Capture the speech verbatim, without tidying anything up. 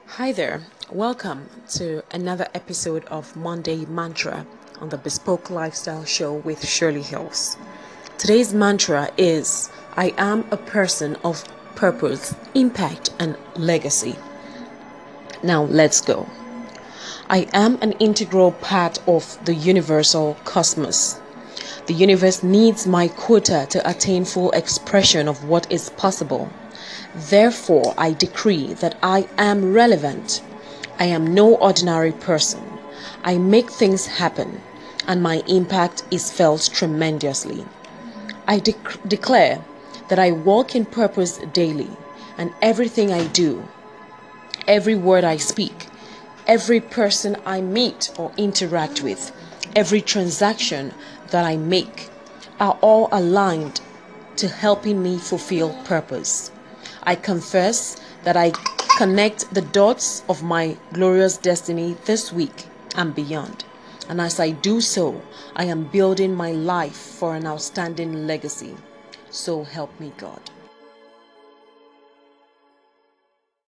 Hi there, welcome to another episode of Monday Mantra on the Bespoke Lifestyle Show with Shirley Hills. Today's mantra is I am a person of purpose, impact, and legacy. Now let's go. I am an integral part of the universal cosmos. The universe needs my quota to attain full expression of what is possible. Therefore, I decree that I am relevant. I am no ordinary person. I make things happen, and my impact is felt tremendously. I dec- declare that I walk in purpose daily, and everything I do, every word I speak, every person I meet or interact with, every transaction that I make are all aligned to helping me fulfill purpose. I confess that I connect the dots of my glorious destiny this week and beyond. And as I do so, I am building my life for an outstanding legacy. So help me God.